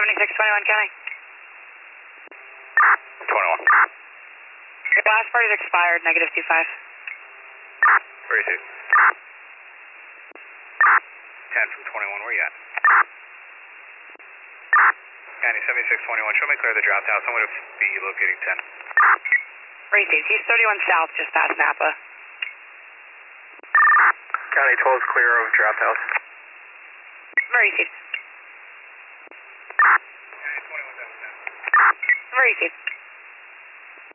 7621 County. 21. Your last part is expired, -25. Where is it? 10 from 21, where you at? County 7621, show me clear the draft house. I'm going to be locating 10. Received. He's 31 south, just past Napa. County 12 is clear of draft house. Received. County 21 down 10. Received.